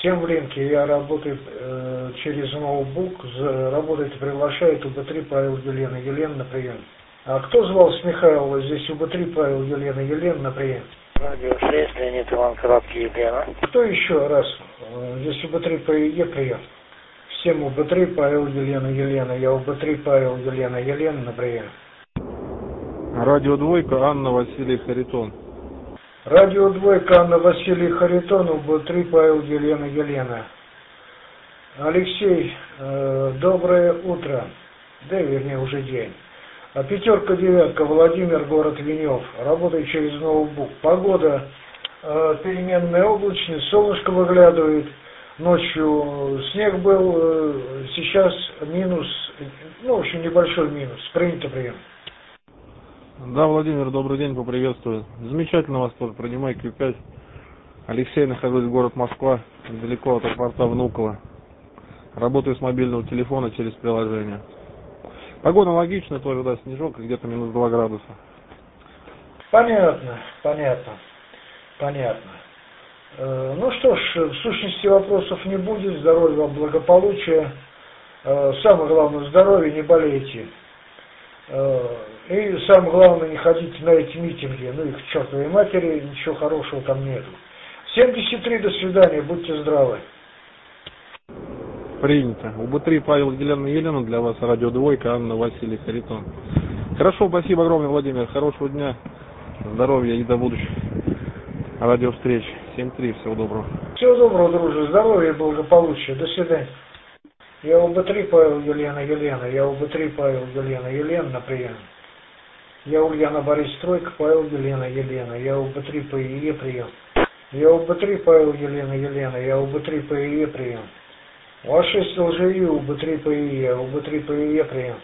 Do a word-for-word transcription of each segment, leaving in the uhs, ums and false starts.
Всем в линке. Я работаю э, через ноутбук. За, работает и приглашает УБ-три Павел Елена. Елена на прием. А кто звал с Михайлова? Здесь УБ-три Павел Елена. Елена на прием. Радио шесть, Леонид Иван Краткий, Елена. Кто еще раз? Э, здесь УБ-три по ЕЕ прием. Всем УБ-три Павел Елена. Елена. Я УБ-три Павел Елена. Елена на прием. Радио Двойка, Анна, Василий, Харитон. Радио Двойка, Анна, Василий, Харитон, УБ-три Павел Елена. Елена. Алексей, э, доброе утро. Да, вернее, уже день. А пятерка, девятка, Владимир, город Венев. Работаю через ноутбук. Погода э, переменная облачность, солнышко выглядывает. Ночью снег был, э, сейчас минус, ну, в общем, небольшой минус. Принято прием. Да, Владимир, добрый день, поприветствую. Замечательно вас тоже, принимай Q пять. Алексей, нахожусь в город Москва, недалеко от аэропорта Внуково. Работаю с мобильного телефона через приложение. Погода логичная тоже, да, снежок, где-то минус два градуса. Понятно, понятно, понятно. Э, ну что ж, в сущности вопросов не будет, здоровья вам, благополучия. Э, самое главное, здоровье, не болейте. Э, и самое главное, не ходите на эти митинги, ну их к чертовой матери, ничего хорошего там нету. семьдесят три, до свидания, будьте здравы. Принято. УБ-три Павел Елена Елена, для вас Радио Двойка, Анна, Василий, Харитон. Хорошо, спасибо огромное, Владимир. Хорошего дня, здоровья и до будущих радиовстреч. семь три, всего доброго. Всего доброго, дружи, здоровья и благополучия. До свидания. Я УБ-три Павел Елена Елена, я УБ-три Павел Елена Елена на прием. Я Ульяна Борис Стройка, Павел Елена Елена, я УБ-три по ИЕ прием. Я УБ-три Павел Елена Елена, я УБ-три по ИЕ прием. У А шесть ЛЖИ, УБ-три по ИЕ, УБ-три по ИЕ прием.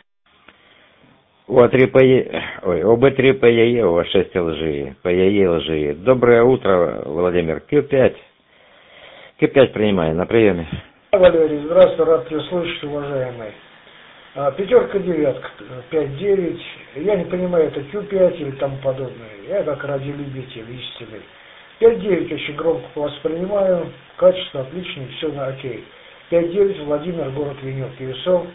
УА-три по ЕЕ, ой, ОБ-три по ЕЕ, У А шесть ЛЖИ, по ЕЕ ЛЖИ. Доброе утро, Владимир. Q пять. Q пять принимаю, на приеме. Валерий, здравствуй, рад тебя слышать, уважаемый. А, пятерка, девятка, пять девять. Я не понимаю, это Q пять или тому подобное. Я как радиолюбитель, истинный. пять девять очень громко воспринимаю, качество отличное, все на окей. пять девять, Владимир, город Венев, КСЛ.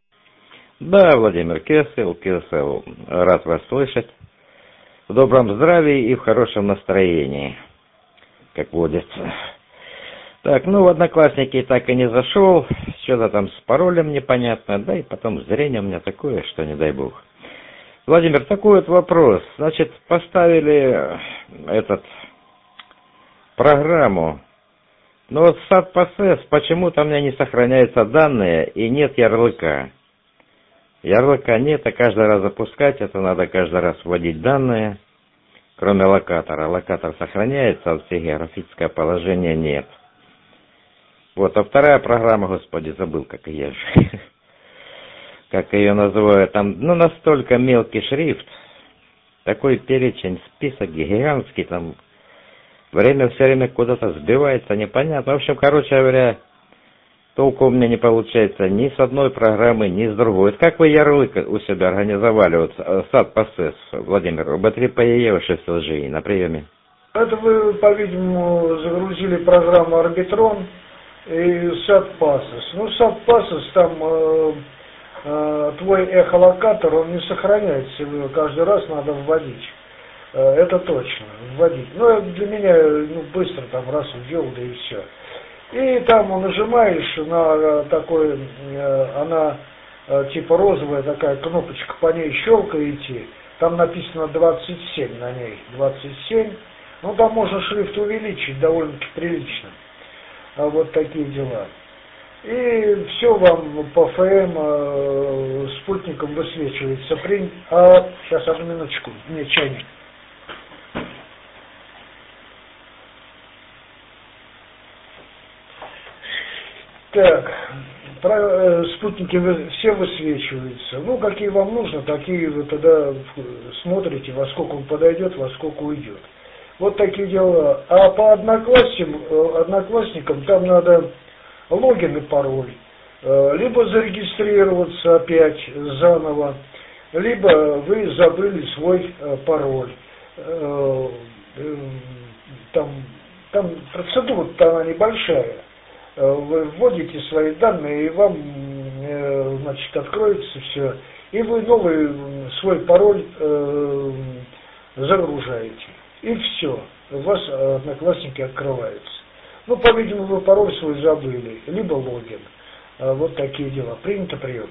Да, Владимир, КСЛ, КСЛ. Рад вас слышать. В добром здравии и в хорошем настроении, как водится. Так, ну, в Одноклассники так и не зашел. Что-то там с паролем непонятно. Да и потом зрение у меня такое, что не дай бог. Владимир, такой вот вопрос. Значит, поставили этот программу. Но вот сат-пасес почему-то у меня не сохраняются данные и нет ярлыка. Ярлыка нет, а каждый раз запускать, это надо каждый раз вводить данные, кроме локатора. Локатор сохраняется, а все географическое положение нет. Вот, а вторая программа, господи, забыл, как ее, как ее называют, там, ну, настолько мелкий шрифт, такой перечень, список гигантский, там, время все время куда-то сбивается, непонятно. В общем, короче говоря, толку у меня не получается ни с одной программы, ни с другой. Как вы ярлык у себя организовали, вот сат-пасес, Владимир, УБ-три по ЕЕ, У шесть ЛЖИ, на приеме? Это вы, по-видимому, загрузили программу Арбитрон и сат-пасес. Ну, сат-пасес, там э, э, твой эхолокатор, он не сохраняется, его каждый раз надо вводить. Э, это точно, вводить. Ну, для меня, ну, быстро, там, раз ввел, да и все. И там нажимаешь на такой, она типа розовая такая кнопочка, по ней щелкаете, там написано двадцать семь на ней, двадцать семь, ну там можно шрифт увеличить довольно-таки прилично, вот такие дела. И все вам по ФМ спутником высвечивается. При... А, сейчас, одну минуточку, мне чайник. Так, про, э, спутники все высвечиваются. Ну, какие вам нужно, такие вы тогда смотрите, во сколько он подойдет, во сколько уйдет. Вот такие дела. А по одноклассникам, одноклассникам там надо логин и пароль. Э, либо зарегистрироваться опять заново, либо вы забыли свой э, пароль. Э, э, там там процедура-то она небольшая. Вы вводите свои данные, и вам, значит, откроется все. И вы новый свой пароль э, загружаете. И все. У вас Одноклассники открываются. Ну, по-видимому, вы пароль свой забыли. Либо логин. Вот такие дела. Принято, прием.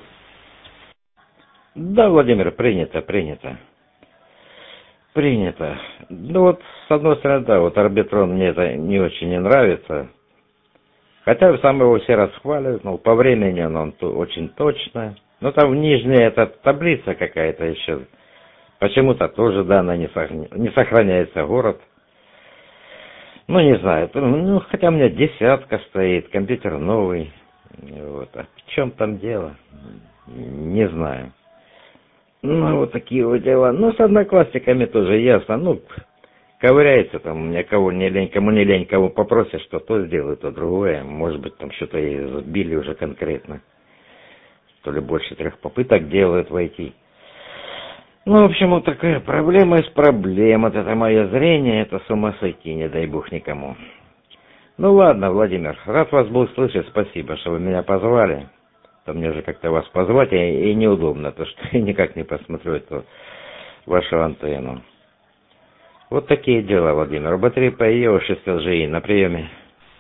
Да, Владимир, принято, принято. Принято. Ну вот, с одной стороны, да, вот Арбитрон мне это не очень не нравится. Хотя сам его все расхваливают, ну, по времени он, он очень точно. Но там нижняя эта таблица какая-то еще. Почему-то тоже данные не, сох... не сохраняется город. Ну, не знаю. Ну, хотя у меня десятка стоит, компьютер новый. Вот. А в чем там дело? Не знаю. Ну, вот такие вот дела. Ну, с одноклассниками тоже ясно. Ну, ковыряется там, у меня кого не лень, кому не лень, кого попросят, что то сделают, то другое. Может быть, там что-то и сбили уже конкретно. То ли больше трех попыток делают войти. Ну, в общем, вот такая проблема из проблем. Вот это мое зрение, это с ума сойти, не дай бог никому. Ну, ладно, Владимир, рад вас был слышать, спасибо, что вы меня позвали. То мне же как-то вас позвать, и, и неудобно, то что я никак не посмотрю эту вашу антенну. Вот такие дела, Владимир. бэ три пэ е шесть эл жэ и на приеме.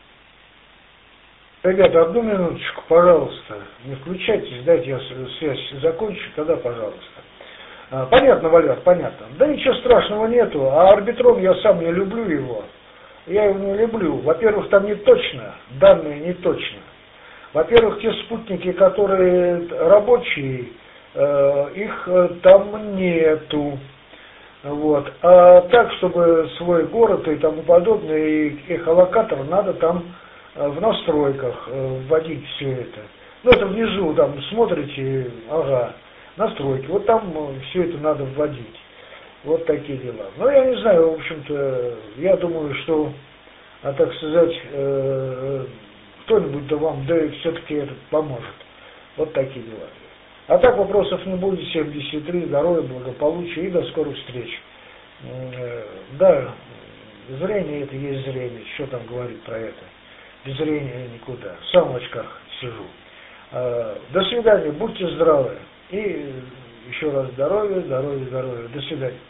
Ребята, одну минуточку, пожалуйста. Не включайтесь, дайте я связь закончу, тогда пожалуйста. Понятно, Валер, понятно. Да ничего страшного нету, а Арбитрон я сам не люблю его. Я его не люблю. Во-первых, там не точно, данные не точно. Во-первых, те спутники, которые рабочие, э, их там нету. Вот. А так, чтобы свой город и тому подобное, и эхолокатор, надо там в настройках вводить все это. Ну, это внизу, там, смотрите, ага, настройки. Вот там все это надо вводить. Вот такие дела. Но я не знаю, в общем-то, я думаю, что, а так сказать, э, кто-нибудь да вам, да и все-таки это поможет. Вот такие дела. А так вопросов не будет. семьдесят три, здоровья, благополучия и до скорых встреч. Э, да, зрение это есть зрение. Что там говорить про это? Без зрения никуда. Сам в очках сижу. Э, до свидания, будьте здравы. И еще раз здоровья, здоровья, здоровья. До свидания.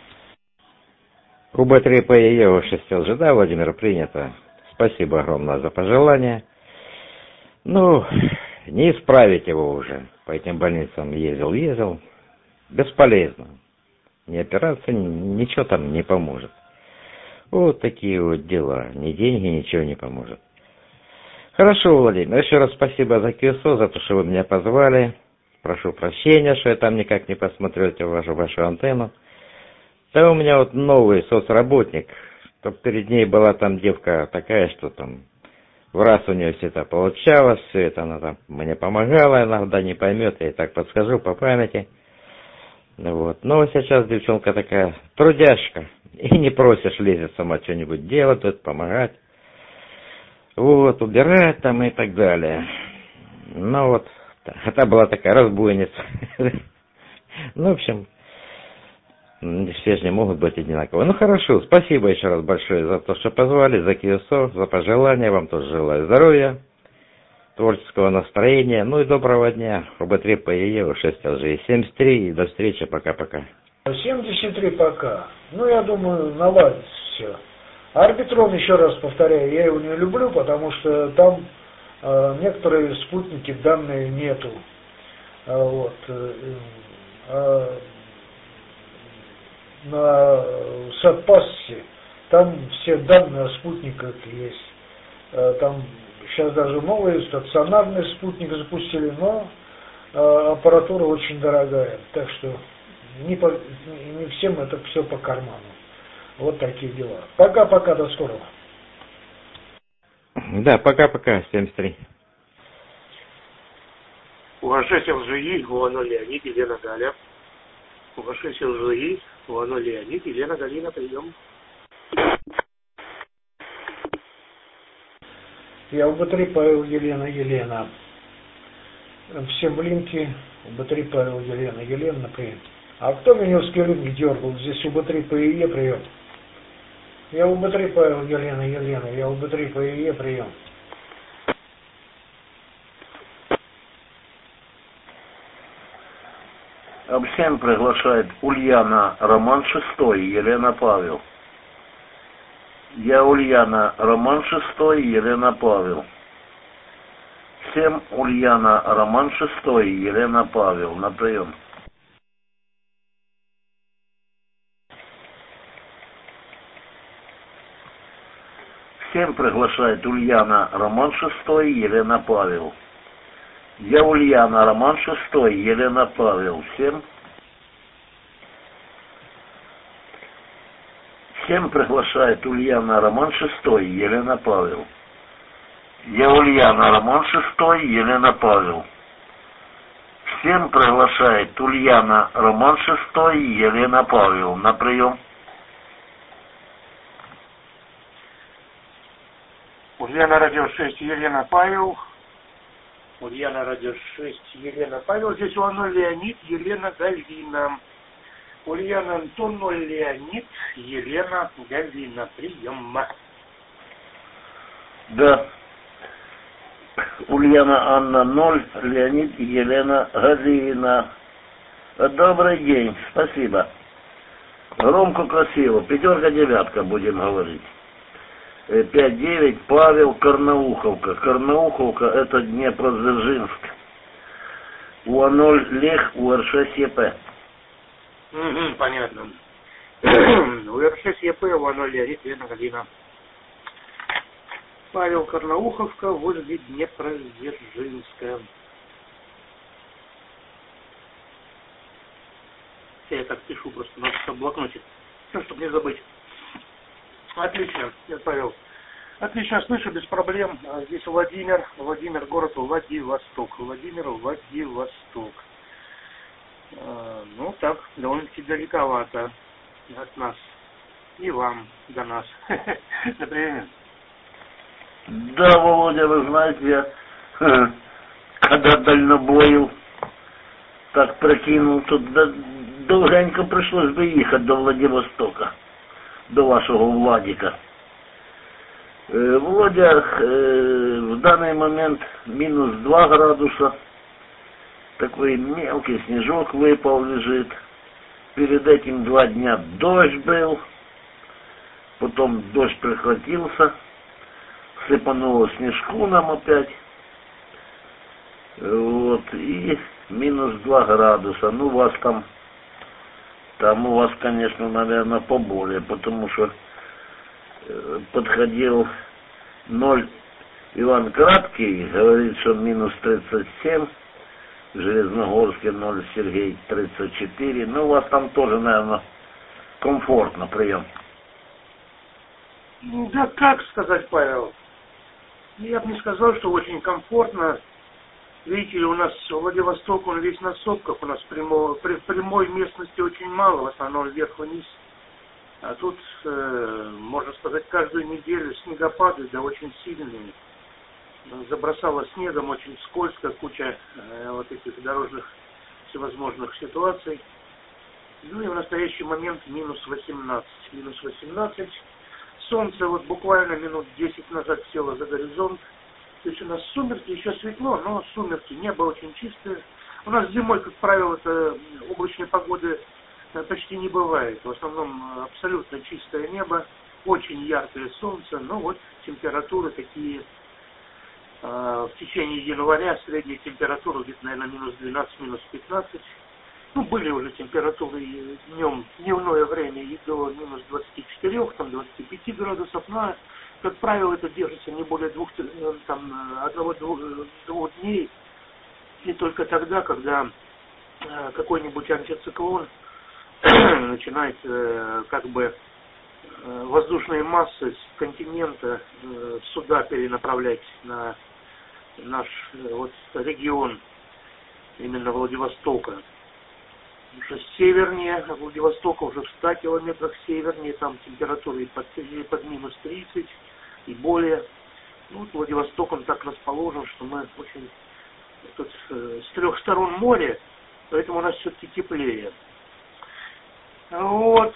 у бэ три пэ е шесть эл жэ, да, Владимир, принято. Спасибо огромное за пожелание. Ну, не исправить его уже. По этим больницам ездил, ездил. Бесполезно. Ни операция, ничего там не поможет. Вот такие вот дела. Ни деньги, ничего не поможет. Хорошо, Владимир. Еще раз спасибо за ку эс о, за то, что вы меня позвали. Прошу прощения, что я там никак не посмотрю эту вашу, вашу антенну. Да у меня вот новый соцработник. Чтоб перед ней была там девка такая, что там в раз у нее все это получалось, все это она там мне помогала, иногда не поймет, я и так подскажу по памяти. Вот. Но сейчас девчонка такая трудяшка, и не просишь, лезет сама что-нибудь делать, тут помогать. Вот, убирать там и так далее. Ну вот, это была такая разбойница. Ну, в общем, все же не могут быть одинаковы. Ну, хорошо, спасибо еще раз большое за то, что позвали, за ку эс о, за пожелания. Вам тоже желаю здоровья, творческого настроения, ну и доброго дня. у бэ три пэ е шесть эл жэ семьдесят три, и до встречи, пока-пока. семьдесят три пока. Ну, я думаю, наладится все. Арбитрон, еще раз повторяю, я его не люблю, потому что там э, некоторые спутники данные нету. А, вот, э, э, на Сатпассе там все данные о спутниках есть. Э, там сейчас даже новый стационарный спутник запустили, но э, аппаратура очень дорогая. Так что не, по, не всем это все по карману. Вот такие дела. Пока-пока, до скорого. Да, пока-пока, семьдесят три. Уважаемый эл жэ и, Гуано Леонид, Елена Галя. Уважаемый эл жэ и, Гуано Леонид, Елена Галина, прием. Я у бэ три Павел Елена Елена. Всем линки. у бэ три Павел Елена Елена, прием. А кто меня в скелюнге дергал? Здесь у бэ три пэ е прием. Я у Бэ три, Павел, Елена, Елена, я у Бэ три по ИЕ, прием. Всем приглашает Ульяна, роман шестой, Елена Павел. Я Ульяна, роман шестой, Елена Павел. Всем Ульяна, роман шестой, Елена Павел. На прием. Всем приглашает Ульяна, роман шестой, Елена Павел. Я Ульяна, роман шестой, Елена Павел. Всем. Всем приглашает Ульяна, роман шестой, Елена Павел. Я Ульяна, роман шестой, Елена Павел. Всем приглашает Ульяна, роман шестой, Елена Павел. На прием. Ульяна, радио шесть, Елена Павел. Ульяна, радио шесть, Елена Павел. Здесь у ноль Леонид, Елена Галина. Ульяна, Антон, ноль Леонид, Елена Галина. Прием. Да. Ульяна, Анна, ноль, Леонид, Елена Галина. Добрый день, спасибо. Громко, красиво. Пятерка, девятка будем говорить. пять девять, Павел, Карнауховка. Карнауховка — это Днепродзержинск. У А ноль Лех, У Р шесть Е П. Угу, понятно. У Р шесть Е П, у А ноль Леонид, Елена Галина. Павел, Карнауховка, возле Днепродзержинска. Я так пишу просто, надо в блокноте, чтобы не забыть. Отлично, нет, Павел. Отлично слышу, без проблем. Здесь Владимир, Владимир, город Владивосток. Владимир, Владивосток. А, ну так, довольно-таки далековато от нас. И вам до нас. Например. Да, Володя, вы знаете, я когда дальнобоил, так прикинул, тут да, долгенько пришлось бы ехать до Владивостока. До вашего Владика. Э, Володя, э, в данный момент минус два градуса. Такой мелкий снежок выпал, лежит. Перед этим два дня дождь был. Потом дождь прекратился. Сыпануло снежку нам опять. Вот. И минус два градуса. Ну, у вас там Там у вас, конечно, наверное, поболее, потому что э, подходил ноль Иван Краткий, говорит, что минус тридцать семь, в Железногорске ноль Сергей тридцать четыре. Ну, у вас там тоже, наверное, комфортно, прием. Да как сказать, Павел? Я бы не сказал, что очень комфортно. Видите ли, у нас Владивосток, он весь на сопках, у нас прямо, при, прямой местности очень мало, в основном вверх-вниз. А тут, э, можно сказать, каждую неделю снегопады, да очень сильные. Забросало снегом, очень скользко, куча э, вот этих дорожных всевозможных ситуаций. Ну и в настоящий момент минус восемнадцать. Минус восемнадцать. Солнце вот буквально минут десять назад село за горизонт. То есть у нас сумерки, еще светло, но сумерки, небо очень чистое. У нас зимой, как правило, это облачной погоды почти не бывает. В основном абсолютно чистое небо, очень яркое солнце, но вот температуры такие э, в течение января, средняя температура где-то, наверное, минус двенадцать, минус пятнадцать. Ну, были уже температуры днем, дневное время и до минус двадцати четырёх, там, двадцати пяти градусов, но, как правило, это держится не более двух, там, одного-двух двух дней, и только тогда, когда э, какой-нибудь антициклон начинает э, как бы э, воздушные массы с континента э, сюда перенаправлять на наш э, вот регион именно Владивостока. Уже севернее Владивостока, уже в ста километрах севернее, там температура и под, и под минус тридцать, и более. Ну, вот Владивосток, он так расположен, что мы очень тут э, с трех сторон море, поэтому у нас все-таки теплее. Вот.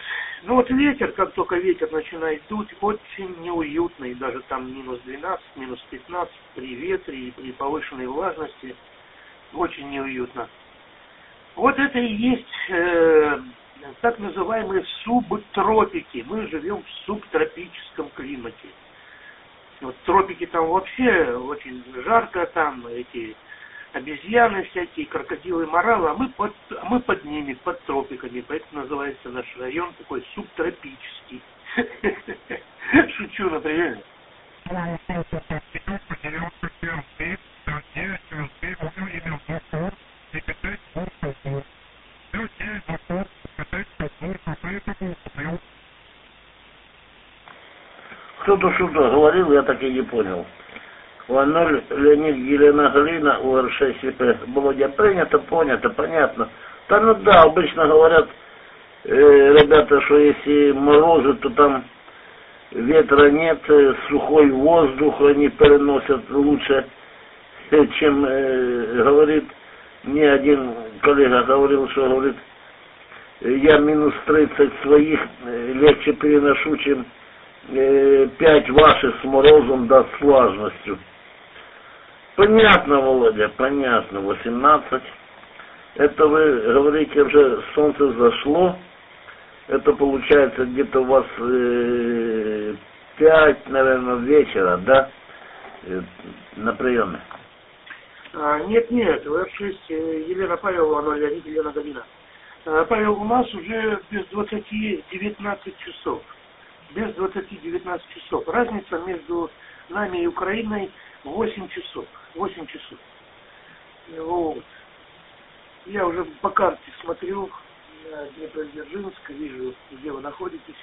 Ну вот ветер, как только ветер начинает дуть, очень неуютный, даже там минус двенадцать, минус пятнадцать, при ветре и при повышенной влажности, очень неуютно. Вот это и есть э, так называемые субтропики. Мы живем в субтропическом климате. Вот тропики там вообще очень жарко, там эти обезьяны всякие, крокодилы, моралы, а мы под, а мы под ними, под тропиками, поэтому называется наш район такой субтропический. Шучу, например. Кто-то что-то говорил, я так и не понял. У ноль Леонид, Елена, Галина, у эр шесть ЕП. Володя, принято, понято, понятно. Да ну да, обычно говорят э, ребята, что если морозы, то там ветра нет, э, сухой воздух они переносят лучше, э, чем э, говорит мне один коллега говорил, что говорит, я минус тридцать своих э, легче переношу, чем э, пять ваших с морозом да с влажностью. Понятно, Володя, понятно, восемнадцать. Это вы говорите, уже солнце зашло. Это получается где-то у вас э, пять, наверное, вечера, да? Э, на приеме. А, нет, нет, в эр шесть Елена Павелова, ноль Леонид, Елена Галина. А, Павел, у нас уже без двадцати девятнадцать часов. Без двадцати девятнадцать часов. Разница между нами и Украиной восемь часов. восемь часов. Вот. Я уже по карте смотрю на Днепродзержинск, вижу, где вы находитесь.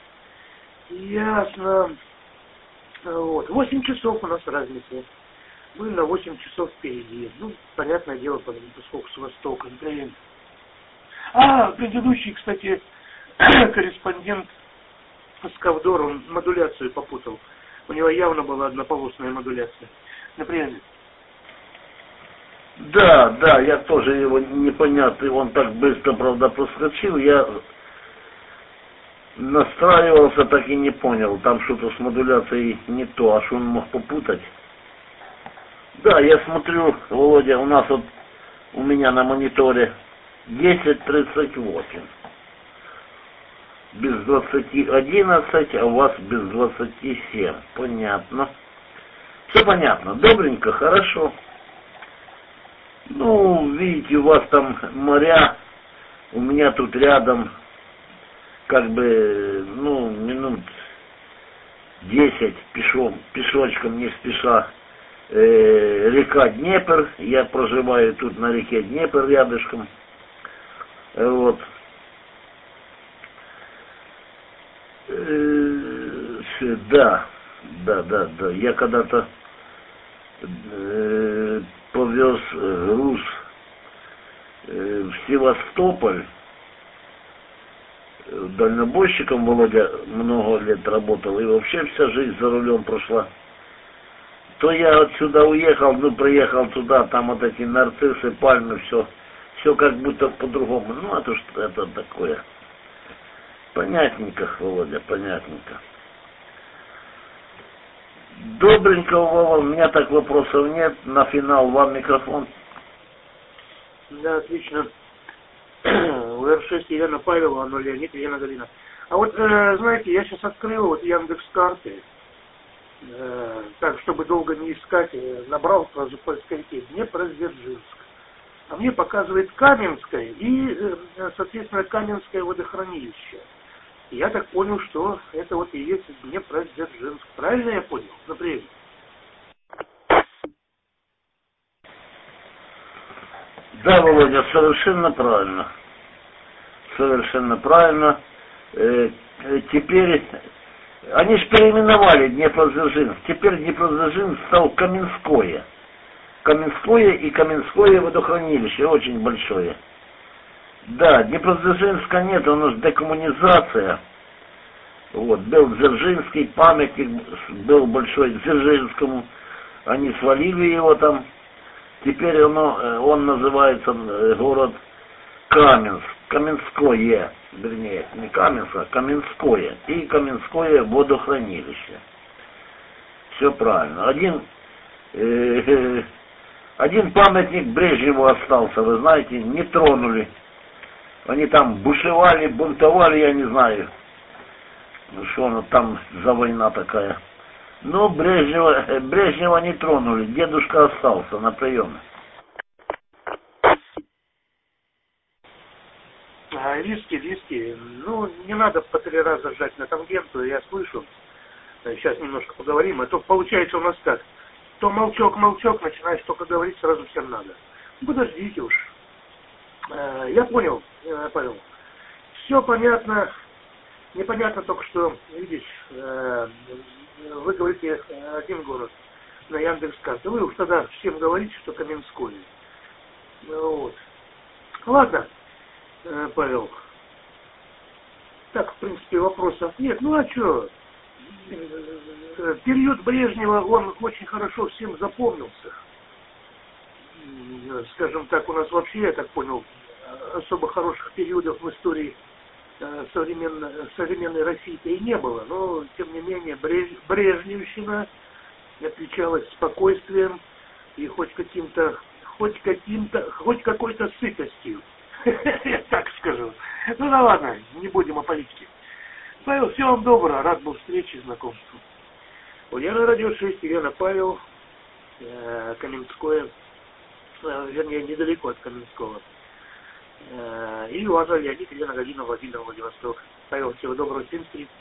Ясно. Вот. восемь часов у нас разница. Мы на восемь часов впереди. Ну, понятное дело, поскольку с востока. Например. А, предыдущий, кстати, корреспондент Скавдор, он модуляцию попутал. У него явно была однополосная модуляция. Например. Да, да, я тоже его непонятный, он так быстро, правда, проскочил, я настраивался, так и не понял, там что-то с модуляцией не то, а что он мог попутать. Да, я смотрю, Володя, у нас вот, у меня на мониторе десять тридцать восемь. Без двадцати одиннадцать, а у вас без двадцати семь. Понятно. Все понятно. Добренько, хорошо. Ну, видите, у вас там моря, у меня тут рядом, как бы, ну, минут десять пешом, пешочком, не спеша, э, река Днепр, я проживаю тут на реке Днепр рядышком, вот. Э, да, да, да, да, я когда-то э, повез груз э, в Севастополь, дальнобойщиком Володя много лет работал, и вообще вся жизнь за рулем прошла. То я отсюда уехал, ну приехал туда, там вот эти нарциссы, пальмы, все, все как будто по-другому. Ну, а то что это такое. Понятненько, Володя, понятненько. Добренько, Вова, у меня так вопросов нет. На финал вам микрофон. Да, отлично. У эр шесть Елена Павелова, ноль Леонид, Елена Галина. А вот, э, знаете, я сейчас открыл вот Яндекс.Карты, э, так, чтобы долго не искать, э, набрал сразу в поисковике Днепродзержинск. А мне показывает Каменское и, э, соответственно, Каменское водохранилище. И я так понял, что это вот и есть Днепродзержинск. Правильно я понял? Например. Да, Володя, совершенно правильно. Совершенно правильно. Э, э, теперь они же переименовали Днепродзержинск. Теперь Днепродзержинск стал Каменское. Каменское и Каменское водохранилище, очень большое. Да, Днепродзержинска нет, у нас декоммунизация. Вот, был Дзержинский, памятник был большой Дзержинскому, они свалили его там. Теперь оно, он называется город Каменск, Каменское, вернее, не Каменск, а Каменское, и Каменское водохранилище. Все правильно. Один, э, один памятник Брежневу остался, вы знаете, не тронули. Они там бушевали, бунтовали, я не знаю, что оно там за война такая. Но Брежнева, Брежнева не тронули, дедушка остался на приеме. Риски, риски. Ну, не надо по три раза жать на тангенту, я слышу. Сейчас немножко поговорим, а то получается у нас так. То молчок-молчок, начинаешь только говорить, сразу всем надо. Ну, подождите уж. Я понял, Павел. Все понятно. Непонятно только, что, видишь, вы говорите один город на Яндекс.Карте. Вы уж тогда всем говорите, что Каменское. Вот. Ладно. Павел. Так, в принципе, вопросов нет. Ну а что? Период Брежнева, он очень хорошо всем запомнился. Скажем так, у нас вообще, я так понял, особо хороших периодов в истории современной, современной России-то и не было. Но, тем не менее, Брежневщина отличалась спокойствием и хоть каким-то, хоть каким-то, хоть какой-то сытостью. Я так скажу. Ну да ладно, не будем о политике. Павел, всего вам доброго, рад был встрече и знакомству. Ульяна Радио шесть, Елена Павел, э, Каменское, э, вернее, недалеко от Каменского. Э, и Ивана Леонид, Елена Галина, Владимир, Владивосток. Павел, всего доброго, семьдесят три.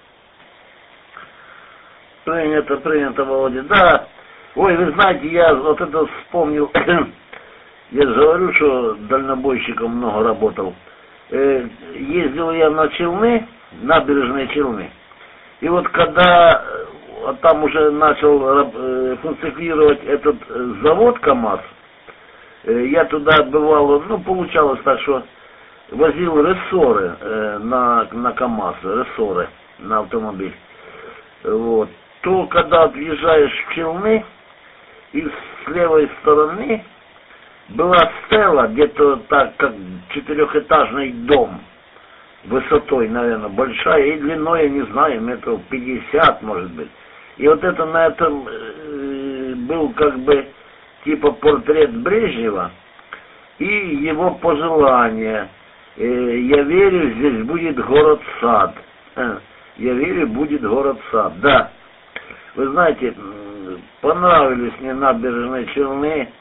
Принято, принято, Володя. Да, ой, вы знаете, я вот это вспомнил. Я же говорю, что дальнобойщиком много работал. Э, ездил я на Челны, набережные Челны. И вот когда э, там уже начал э, функционировать этот э, завод КАМАЗ, э, я туда бывал, ну, получалось так, что возил рессоры э, на, на КАМАЗ, рессоры на автомобиль. Вот. То, когда въезжаешь в Челны, и с левой стороны была стела, где-то так, как четырехэтажный дом, высотой, наверное, большая, и длиной, я не знаю, метров пятьдесят, может быть. И вот это на этом э, был как бы типа портрет Брежнева и его пожелание. Э, я верю, здесь будет город-сад. Э, я верю, будет город-сад. Да. Вы знаете, понравились мне набережные Челны,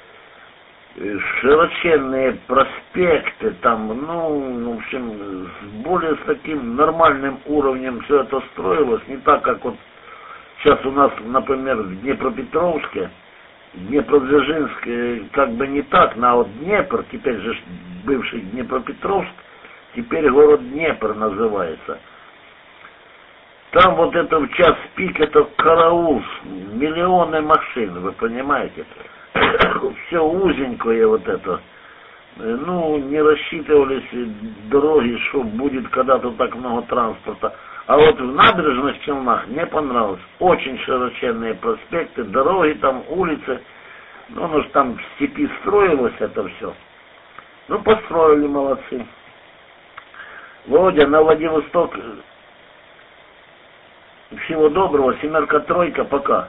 широченные проспекты, там, ну, в общем, с более с таким нормальным уровнем все это строилось, не так, как вот сейчас у нас, например, в Днепропетровске, Днепродзержинск, как бы не так, но вот Днепр, теперь же бывший Днепропетровск, теперь город Днепр называется. Там вот это в час пик, это караул, миллионы машин, вы понимаете? Все узенькое вот это. Ну, не рассчитывались дороги, что будет когда-то так много транспорта. А вот в набережных Челнах мне понравилось. Очень широченные проспекты, дороги там, улицы. Ну, оно же там в степи строилось это все. Ну, построили, молодцы. Володя, на Владивосток. Всего доброго, семерка, тройка, пока.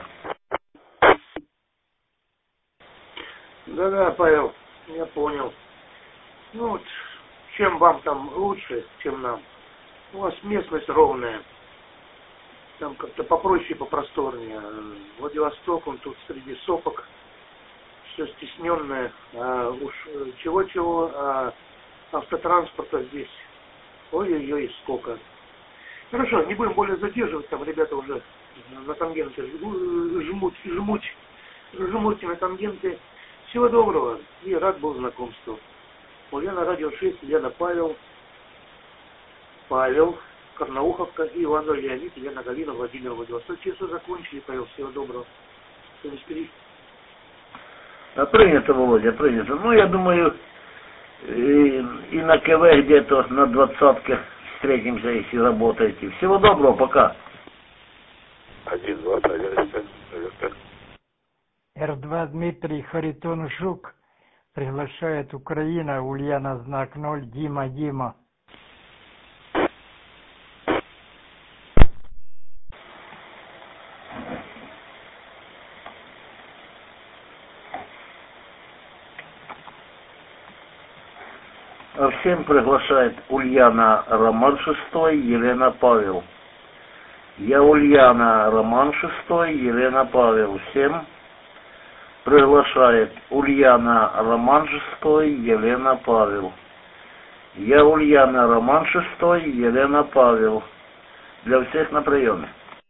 Да-да, Павел, я понял. Ну вот, чем вам там лучше, чем нам. У вас местность ровная. Там как-то попроще, попросторнее. Владивосток, он тут среди сопок. Все стесненное. А уж чего-чего, а автотранспорта здесь. Ой-ой-ой, сколько. Хорошо, не будем более задерживать, там ребята уже на тангенте жмут, жмут, жмут на тангенты. Всего доброго и рад был знакомству. Ульяна Радио шесть, Елена Павел, Павел, Карнауховка и Иван Леонид, Елена Галина, Владимир, Владивосток. Все закончили, Павел, всего доброго. семьдесят три. А принято, Володя, принято. Ну, я думаю, и, и на КВ где-то на двадцатке встретимся, если работаете. Всего доброго, пока. Один, два, один, пять, Эр два Дмитрий, Харитон Жук, Приглашает Украина, Ульяна, знак ноль, Дима, Дима. Всем приглашает Ульяна, роман шестой, Елена, Павел. Я Ульяна, роман шестой, Елена, Павел. Всем приглашает Ульяна, роман шестой, Елена, Павел. Я Ульяна, роман шестой, Елена, Павел. Для всех на приеме.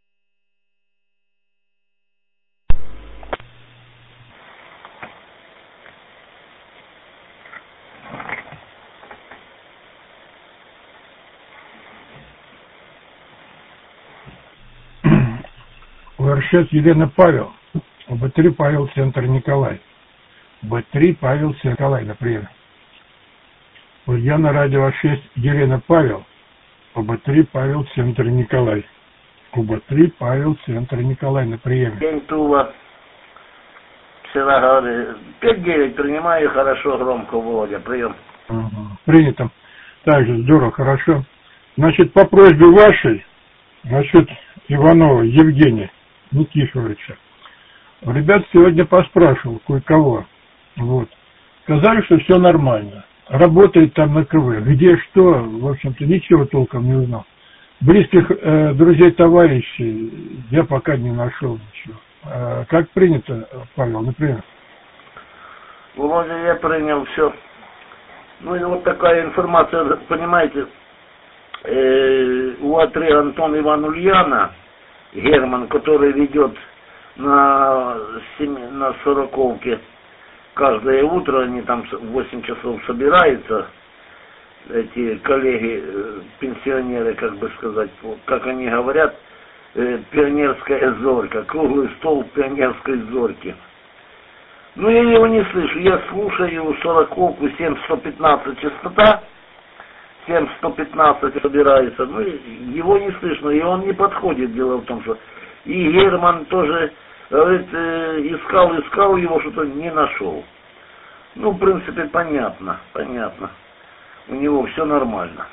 Сейчас Елена, Павел. Бэ три Павел, центр Николай. Бэ три Павел, центр Николай, например. Ульяна, радио шесть, Елена, Павел. Бэ три Павел, центр Николай. Бэ три Павел, центр Николай, на приеме. День Тула. Псилограды. пять девять принимаю, хорошо, громко, Володя, прием. Угу. Принято. Также здорово, хорошо. Значит, по просьбе вашей, насчет Иванова Евгения Никифоровича. Ребят сегодня поспрашивал кое-кого. Вот. Сказали, что все нормально. Работает там на КВ. Где что, в общем-то, ничего толком не узнал. Близких э, друзей, товарищей я пока не нашел ничего. Э, как принято, Павел, например? Володя, я принял все. Ну и вот такая информация, понимаете, э, у А три Антон Иван Ульяна, Герман, который ведет на, на Сороковке каждое утро, они там в восемь часов собираются, эти коллеги, пенсионеры, как бы сказать, как они говорят, пионерская зорька, круглый стол пионерской зорьки. Ну, я его не слышу, я слушаю Сороковку семь сто пятнадцать частота, семь сто пятнадцать собирается, ну, его не слышно, и он не подходит, дело в том, что и Герман тоже, говорит, э, искал, искал его, что-то не нашел. Ну, в принципе, понятно, понятно, у него все нормально,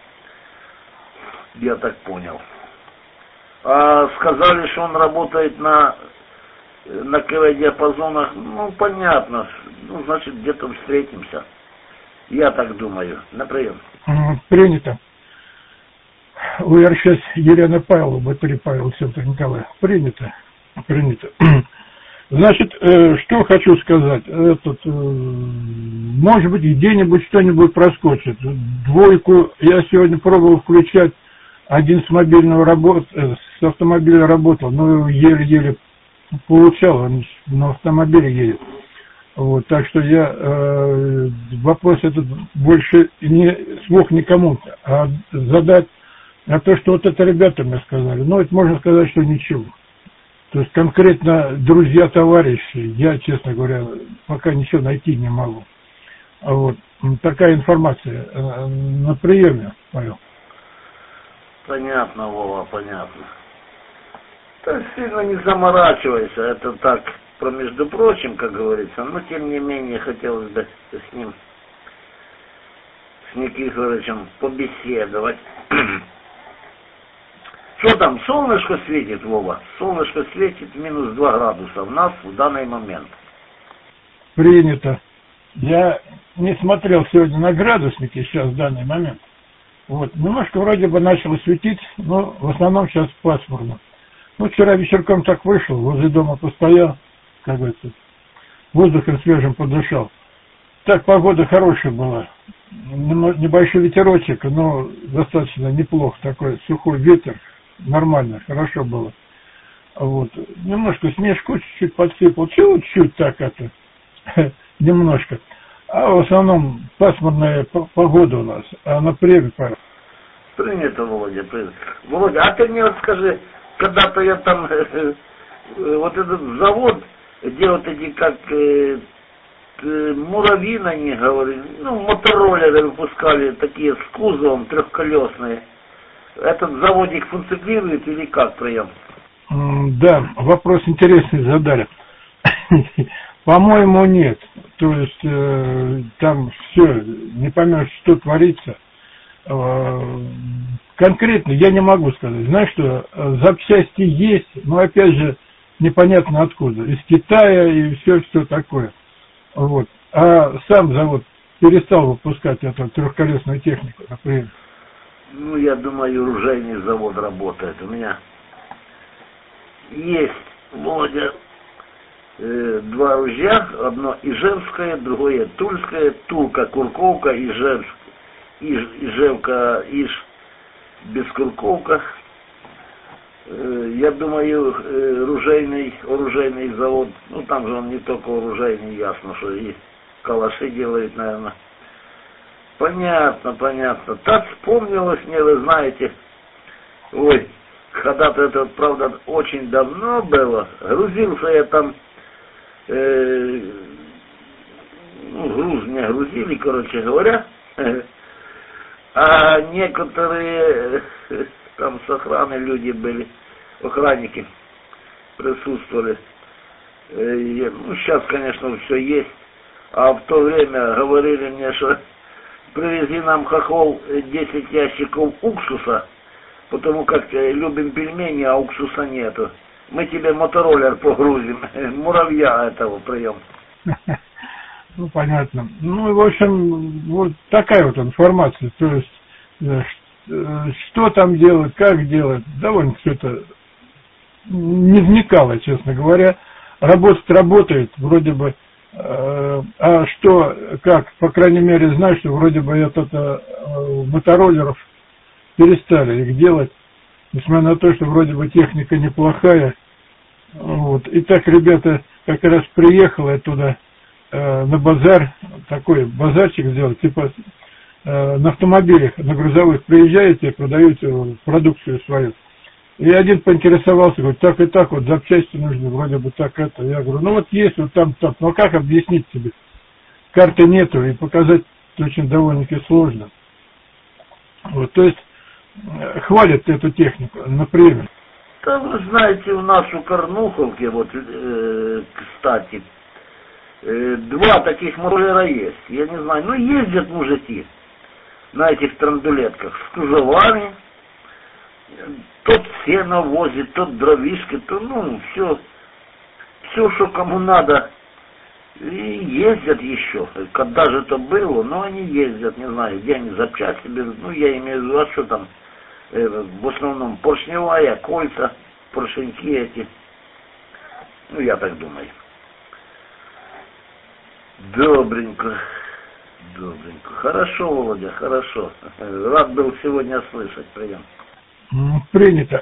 я так понял. А сказали, что он работает на, на КВ-диапазонах, ну, понятно, ну, значит, где-то встретимся. Я так думаю. На прием. Принято. УР сейчас Елена Павлова, Бэ три Павел, центр Николая. Принято. Принято. Значит, э, что хочу сказать. Этот, э, может быть, где-нибудь что-нибудь проскочит. Двойку я сегодня пробовал включать. Один с мобильного работ, э, с автомобиля работал, но еле-еле получал. Он на автомобиле едет. Вот, так что я э, вопрос этот больше не смог никому а задать, а то, что вот это ребята мне сказали, ну, это можно сказать, что ничего. То есть конкретно друзья, товарищи, я, честно говоря, пока ничего найти не могу. Вот, такая информация э, на приеме, Павел. Понятно, Вова, понятно. Так сильно не заморачивайся, это так... Про между прочим, как говорится, но тем не менее хотелось бы с ним, с Никифоровичем побеседовать. Что там, солнышко светит, Вова? Солнышко светит, минус два градуса у нас в данный момент. Принято. Я не смотрел сегодня на градусники сейчас в данный момент. Вот, немножко вроде бы начало светить, но в основном сейчас пасмурно. Ну, вчера вечерком так вышел, возле дома постоял, как говорится, воздухом свежим подышал. Так, погода хорошая была. Небольшой ветерочек, но достаточно неплохо. Такой сухой ветер. Нормально, хорошо было. Вот. Немножко снежку чуть-чуть подсыпал. Чуть-чуть так это. Немножко. А в основном пасмурная погода у нас. А на приеме, Павел. Принято, Володя, принято. Володя, а ты мне вот скажи, когда-то я там, вот этот завод, где вот эти как э, э, муравьины, они говорили, ну, мотороллеры выпускали такие с кузовом трехколесные. Этот заводик функционирует или как, прием? Да, вопрос интересный задали. По-моему, нет. то есть э, там все, не поймешь, что творится. Э, конкретно я не могу сказать. Знаешь, что э, запчасти есть, но опять же непонятно откуда. Из Китая и все, что такое. Вот. А сам завод перестал выпускать эту трехколесную технику, например. Ну, я думаю, оружейный завод работает. У меня есть, Володя, э, два ружья. Одно ижевское, другое тульское. Тулка, курковка, ижевск, иж, ижевка, иж, бескурковка. Э, я думаю, э, оружейный, оружейный завод, ну, там же он не только оружейный, ясно, что и калаши делает, наверное. Понятно, понятно. Так вспомнилось мне, вы знаете, ой, когда-то это, правда, очень давно было, грузился я там, э, ну, груз меня грузили, короче говоря, а некоторые э, там с охраны люди были, охранники присутствовали. Э, ну, сейчас, конечно, все есть, а в то время говорили мне, что привези нам, хохол, десять ящиков уксуса, потому как любим пельмени, а уксуса нету. Мы тебе мотороллер погрузим, муравья этого прием. Ну, понятно. Ну, и, в общем, вот такая вот информация. То есть, что там делать, как делать, довольно все это не вникало, честно говоря. Работать работает, вроде бы. А что, как, по крайней мере, знаю, что вроде бы этот мотороллеров перестали их делать, несмотря на то, что вроде бы техника неплохая. Вот. И так, ребята, как раз приехал я туда э, на базар, такой базарчик сделать, типа э, на автомобилях, на грузовых приезжаете, продаете продукцию свою. И один поинтересовался, говорит, так и так, вот запчасти нужны, вроде бы так это. Я говорю, ну вот есть, вот там, там, ну как объяснить тебе? Карты нету, и показать очень довольно-таки сложно. Вот, то есть, хвалят эту технику, например. Да вы знаете, у нас у Корнуховки, вот, э, кстати, э, два таких мотороллера есть. Я не знаю, ну ездят мужики на этих трандулетках с кузовами. Тот сено возит, тот дровишки, то, ну, все, все, что кому надо. И ездят еще. Когда же это было, но они ездят, не знаю, где они запчасти берут. Ну, я имею в виду, а что там, э, в основном поршневая, кольца, поршеньки эти. Ну, я так думаю. Добренько. Добренько. Хорошо, Володя, хорошо. Рад был сегодня слышать. Прием. Принято.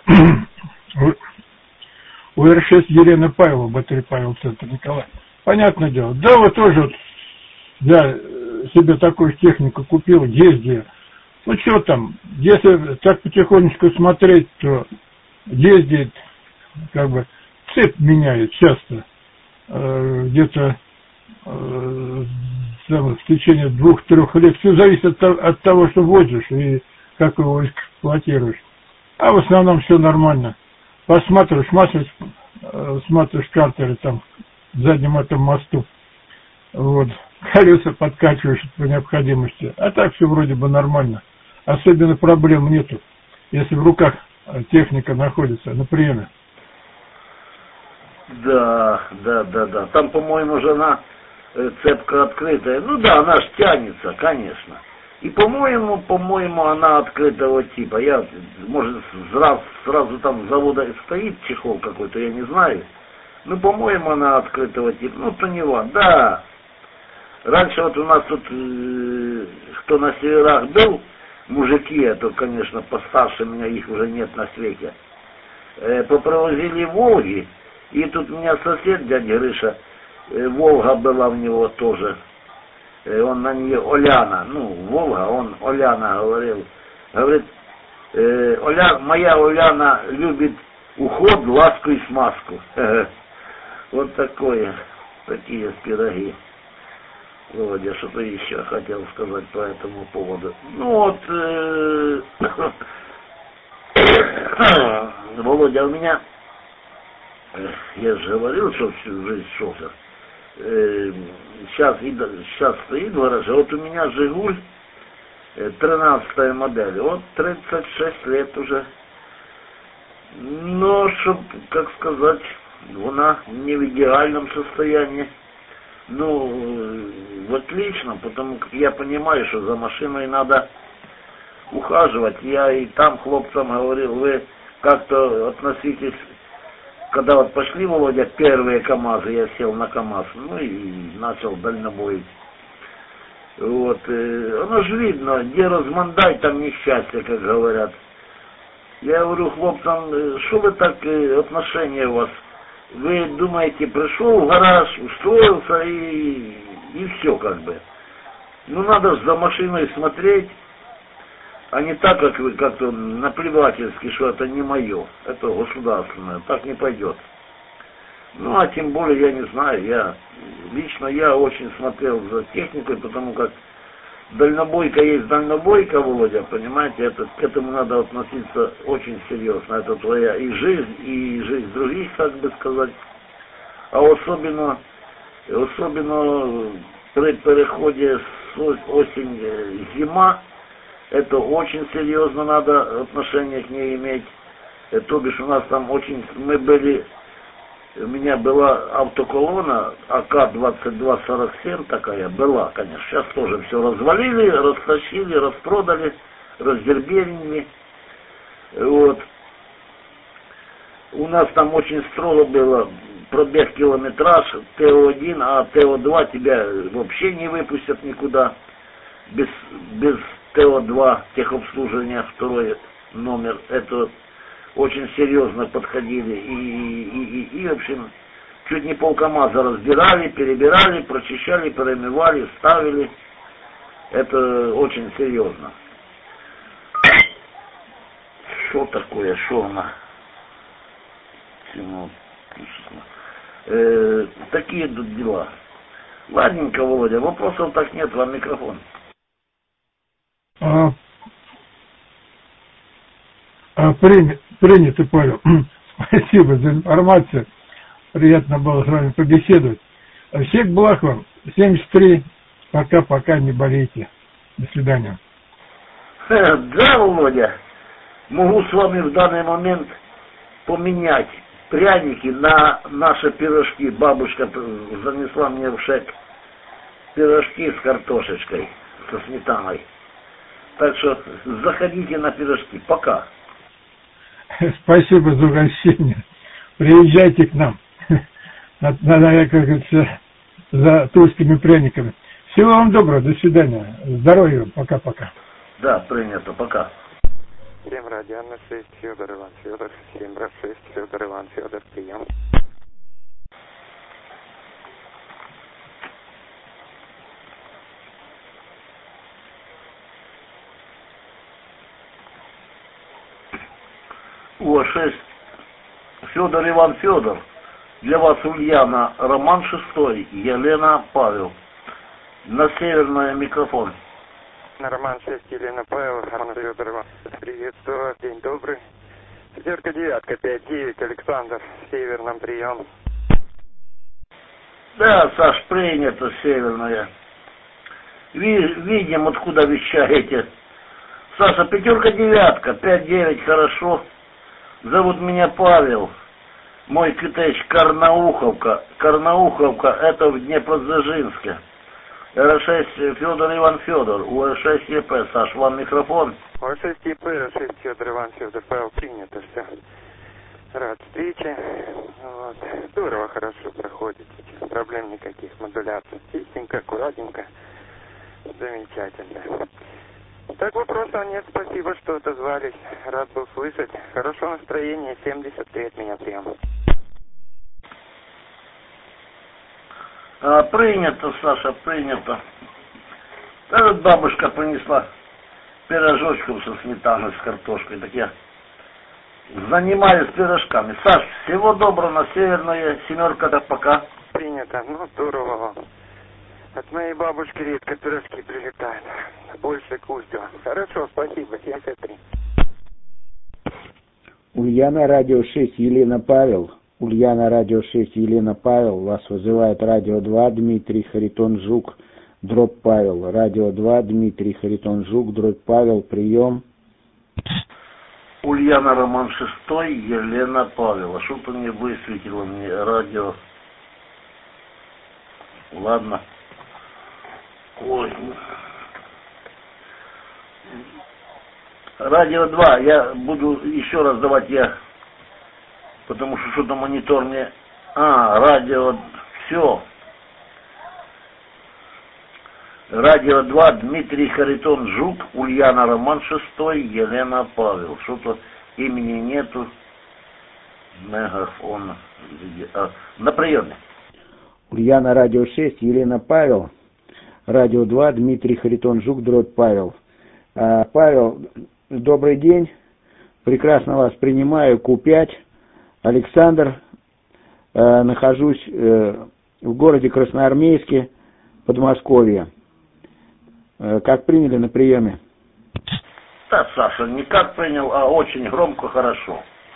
У эр шесть Елена Павлова, батарей Павел, центр Николай. Понятное дело. Да, вот тоже вот я себе такую технику купил, ездил. Ну что там, если так потихонечку смотреть, то ездит, как бы, цепь меняет часто. Э, где-то э, в течение двух-трех лет. Все зависит от, от того, что возишь и как его эксплуатируешь. А в основном все нормально. Посматриваешь, смотришь, э, смотришь картеры там в заднем этом мосту. Вот. Колеса подкачиваешь по необходимости. А так все вроде бы нормально. Особенно проблем нету, если в руках техника находится на приеме. Да, да, да, да. Там, по-моему, жена э, цепка открытая. Ну да, она ж тянется, конечно. И, по-моему, по-моему, она открытого типа. Я, может, сразу, сразу там с завода стоит чехол какой-то, я не знаю. Ну, по-моему, она открытого типа. Ну, то не важно. Да. Раньше вот у нас тут, э, кто на северах был, мужики, а то, конечно, постарше меня, их уже нет на свете, э, попровозили Волги, и тут у меня сосед, дядя Грыша, э, Волга была в него тоже. Он на нее Оляна, ну, Волга, он Оляна говорил. Говорит, э, Оля, моя Оляна любит уход, ласку и смазку. Вот такое, такие пироги. Володя, что-то еще хотел сказать по этому поводу. Ну вот, э, Володя, у меня, я же говорил, что всю жизнь шелся. сейчас, сейчас стоит в гараже. Вот у меня Жигуль, тринадцатая модель, вот тридцать шесть лет уже. Но, чтоб, как сказать, она не в идеальном состоянии. Ну, отлично, потому как я понимаю, что за машиной надо ухаживать. Я и там хлопцам говорил, вы как-то относитесь, когда вот пошли, Володя, первые КАМАЗы, я сел на КАМАЗ, ну и начал дальнобоить. Вот, оно же видно, где размандай, там несчастье, как говорят. Я говорю хлопцам, что вы так, отношения у вас? Вы думаете, пришел в гараж, устроился и, и все как бы. Ну надо же за машиной смотреть, а не так, как вы как-то наплевательски, что это не мое, это государственное, так не пойдет. Ну а тем более, я не знаю, я лично я очень смотрел за техникой, потому как дальнобойка есть дальнобойка, Володя, понимаете, это, к этому надо относиться очень серьезно. Это твоя и жизнь, и жизнь других, как бы сказать. А особенно, особенно при переходе с осень-зима, это очень серьезно надо отношение к ней иметь. То бишь у нас там очень, мы были, у меня была автоколонна А К двадцать два сорок семь такая, была, конечно. Сейчас тоже все развалили, растащили, распродали, раздербенили. Вот. У нас там очень строго было пробег километраж, Т О один, а Т О два тебя вообще не выпустят никуда. Без, без Т О два техобслуживания, второй номер. Это очень серьезно подходили и, и, и, и, в общем, чуть не полкамаза разбирали, перебирали, прочищали, перемывали, ставили. Это очень серьезно. Что такое, что она? Э, такие тут дела. Ладненько, Володя, вопросов так нет, вам микрофон. А, а, принято, принято, Павел. Спасибо за информацию. Приятно было с вами побеседовать. Всех благ вам. семьдесят три. Пока-пока, не болейте. До свидания. Да, Володя. Могу с вами в данный момент поменять пряники на наши пирожки. Бабушка занесла мне в ШЭК пирожки с картошечкой, со сметаной. Так что заходите на пирожки. Пока. Спасибо за угощение. Приезжайте к нам. Надо, как говорится, за тульскими пряниками. Всего вам доброго. До свидания. Здоровья вам. Пока-пока. Да, принято. Пока. семь радиана шесть, Федор Иван Федор, семь раз шесть, Федор Иван Федор, прием. О, шесть, Федор Иван Федор. Для вас Ульяна, роман шестой, Елена Павел. На северное микрофон. Роман шесть, Елена Павел, Роман Федор Иван. Приветствую вас, день добрый. Пятерка, девятка, пять, девять, Александр, северном прием. Да, Саш, принято северное. Видим, откуда вещаете. Саша, пятерка, девятка, пять, девять, хорошо. Зовут меня Павел. Мой китайч Карнауховка. Карнауховка, это в Днепродзержинске. Р шесть Федор Иван Федор, У Р шесть Е П, Саш, вам микрофон. У Р шесть Е П, Р шесть Федор Иван Федор, Павел, принято, все. Рад встрече. Вот. Здорово, хорошо проходит. Проблем никаких, модуляция. Чистенько, аккуратненько. Замечательно. Так вопросов нет, спасибо, что отозвались. Рад был слышать. Хорошего настроения, семьдесят три от меня прямо. А, принято, Саша, принято. Этот бабушка принесла пирожочков со сметаной, с картошкой. Так я занимаюсь пирожками. Саш, всего доброго на северное. Семерка, так пока. Принято. Ну, здорово вам. От моей бабушки редко пирожки прилетают. Больше Кузьева. Хорошо, спасибо. семьдесят три. Ульяна, радио шесть, Елена Павел. Ульяна, радио шесть, Елена Павел. Вас вызывает радио два, Дмитрий Харитон Жук, дробь Павел. Радио два, Дмитрий Харитон Жук, дробь Павел. Прием. Ульяна, роман шестой, Елена Павел. А что-то не высветило мне радио. Ладно. Ой. Радио два. Я буду еще раз давать я. Потому что что-то монитор мне... А, радио... Все. Радио два, Дмитрий Харитон Жук, Ульяна, роман шестой, Елена Павел. Что-то имени нету. Мегафон. А, на приеме. Ульяна, радио шесть, Елена Павел. Радио два, Дмитрий Харитон Жук, дробь Павел. А, Павел, добрый день. Прекрасно вас принимаю. Ку пять. Александр. А, нахожусь а, в городе Красноармейске, Подмосковье. А, как приняли на приеме? Да, Саша, не как принял, а очень громко, хорошо.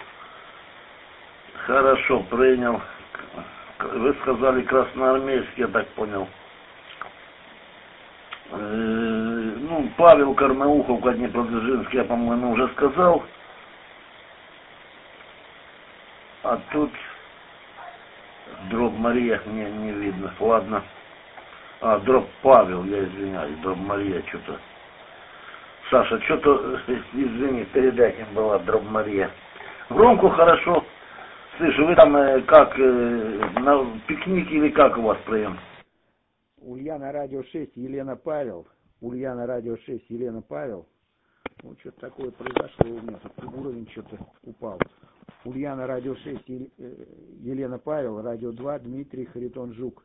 Хорошо принял. Вы сказали Красноармейск, я так понял. Э, ну, Павел Карнаухов, Днепродзержинский, я, по-моему, уже сказал. А тут дробь Мария, не, не видно. Ладно. А, дробь Павел, я извиняюсь, дробь Мария, что-то. Саша, что-то, извини, перед этим была дробь Мария. Громко, хорошо. Слышь, вы там э, как, э, на пикнике или как у вас прием? Ульяна, радио шесть, Елена Павел. Ульяна, радио шесть, Елена Павел. Вот что-то такое произошло у меня, тут уровень что-то упал. Ульяна, радио шесть, Елена Павел, радио два, Дмитрий Харитон Жук.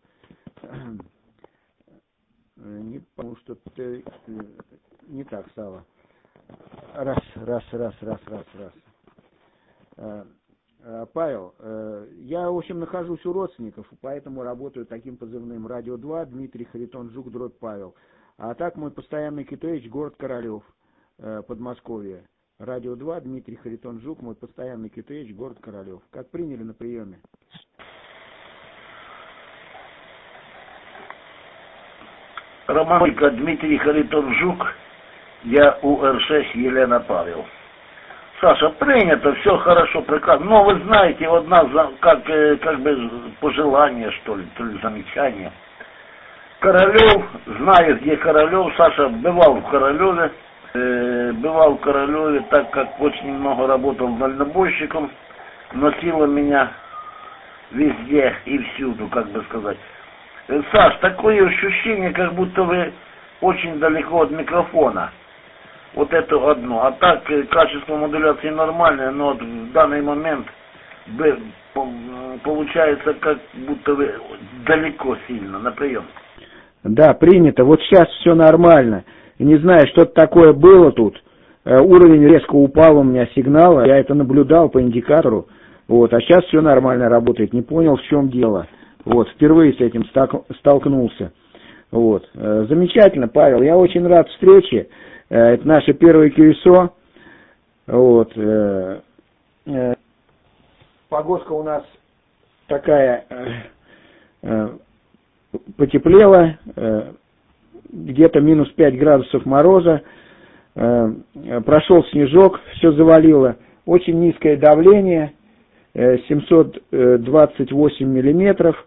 Не потому что ты не так стало. Раз, раз, раз, раз, раз, раз. Павел, я, в общем, нахожусь у родственников, поэтому работаю таким позывным. Радио два, Дмитрий Харитон Жук, дробь Павел. А так мой постоянный КТХ, город Королев, Подмосковье. Радио два, Дмитрий Харитон Жук, мой постоянный КТХ, город Королев. Как приняли на приеме? Романика, Дмитрий Харитон Жук, я У Р шесть, Елена Павел. Саша, принято, все хорошо, прекрасно. Но вы знаете, вот нас как, как бы пожелание, что ли, то ли замечание. Королев, знаю, где Королев. Саша бывал в Королеве. Э, бывал в Королеве, так как очень много работал дальнобойщиком. Носило меня везде и всюду, как бы сказать. Э, Саш, такое ощущение, как будто вы очень далеко от микрофона. Вот это одно. А так, качество модуляции нормальное, но вот в данный момент получается, как будто вы далеко сильно на прием. Да, принято. Вот сейчас все нормально. Не знаю, что-то такое было тут. Уровень резко упал у меня сигнала. Я это наблюдал по индикатору. Вот. А сейчас все нормально работает. Не понял, в чем дело. Вот. Впервые с этим столкнулся. Вот. Замечательно, Павел. Я очень рад встрече. Это наше первое КСО. Вот. Погодка у нас такая потеплела. Где-то минус пять градусов мороза. Прошел снежок, все завалило. Очень низкое давление. семьсот двадцать восемь миллиметров.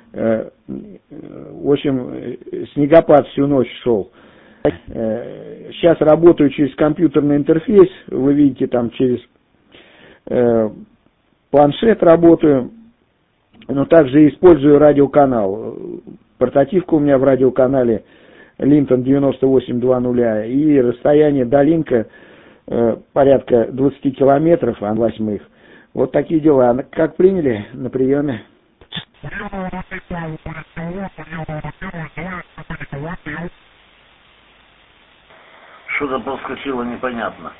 В общем, снегопад всю ночь шел. Сейчас работаю через компьютерный интерфейс, вы видите, там через э, планшет работаю, но также использую радиоканал. Портативка у меня в радиоканале Линтон девяносто восемь двадцать, и расстояние до линка э, порядка двадцать километров, а восьмых. Вот такие дела. Как приняли на приеме? Что-то проскочило непонятно.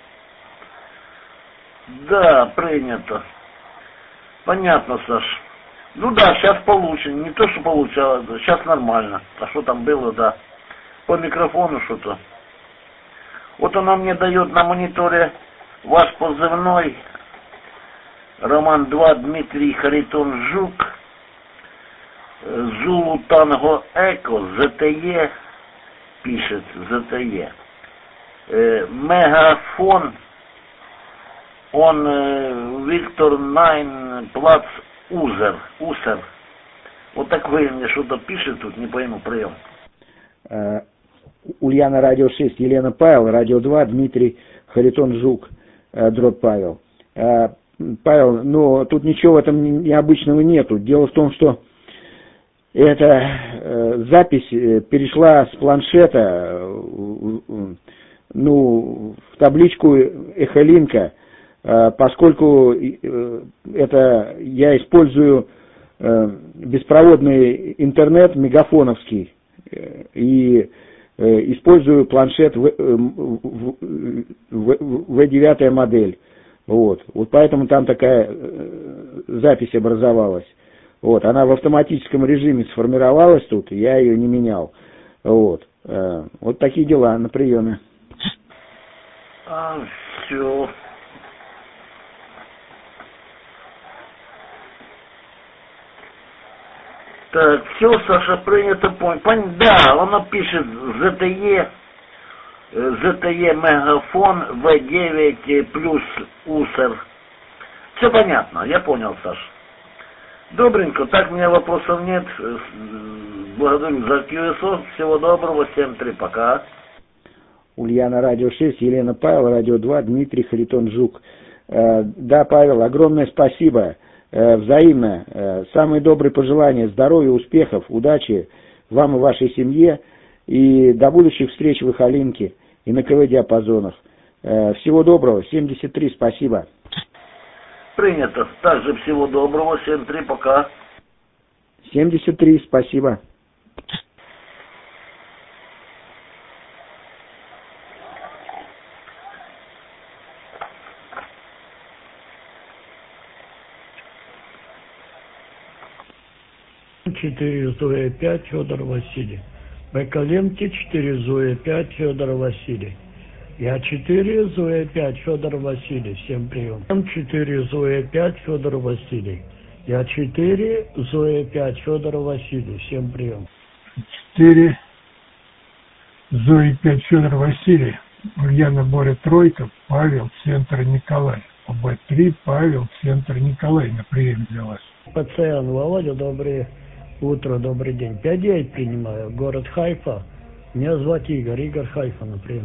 Да, принято. Понятно, Саш. Ну да, сейчас получше. Не то, что получше, а сейчас нормально. А что там было, да. По микрофону что-то. Вот она мне дает на мониторе ваш позывной. Роман два, Дмитрий Харитон Жук, Зулу Танго Эко, ЗТЕ, пишет ЗТЕ. Э, Мегафон, он э, Виктор Найн, плац Узер, Усер. Вот так вы мне что-то пишет тут, не пойму, прием. Uh, Ульяна, радио шесть, Елена Павел, радио два, Дмитрий Харитон Жук, uh, дробь Павел. Uh, Павел, ну тут ничего в этом необычного нету. Дело в том, что эта uh, запись перешла с планшета uh, ну, в табличку Эхолинка, uh, поскольку uh, это я использую uh, беспроводный интернет мегафоновский. И э, использую планшет в девять модель. Вот. Вот поэтому там такая э, запись образовалась. Вот. Она в автоматическом режиме сформировалась тут, я ее не менял. Вот. Э, вот такие дела на приеме. А, все. Так, все, Саша, принято, понял. Да, он пишет ЗТЕ, ЗТЕ Мегафон, вэ девять плюс Усер. Все понятно, я понял, Саша. Добренько, так, у меня вопросов нет. Благодарю за кью эс о. Всего доброго, семь три, пока. Ульяна, радио шесть, Елена Павел, радио два, Дмитрий Харитон Жук. Э, да, Павел, огромное спасибо. Взаимно. Самые добрые пожелания, здоровья, успехов, удачи вам и вашей семье. И до будущих встреч в Эхолинке и на КВ-диапазонах. Всего доброго. семьдесят три, спасибо. Принято. Также всего доброго. семь три, пока. семьдесят три, спасибо. четыре Зоя пять Федор Василий. Бакаленки четыре Зоя пять Федор Василий. Я четыре Зоя пять Федор Василий. Всем прием. четыре Зоя пять Федор Василий. Я четыре Зоя пять Федор Василий. Всем прием. четыре Зоя пять Федор Василий. Ульяна, Боря, тройка, Павел, центр Николай. Б три, Павел, центр Николай на прием для вас. Пациент Володя, доброе утро, добрый день. пять девять принимаю, город Хайфа. Меня зовут Игорь, Игорь Хайфа, например.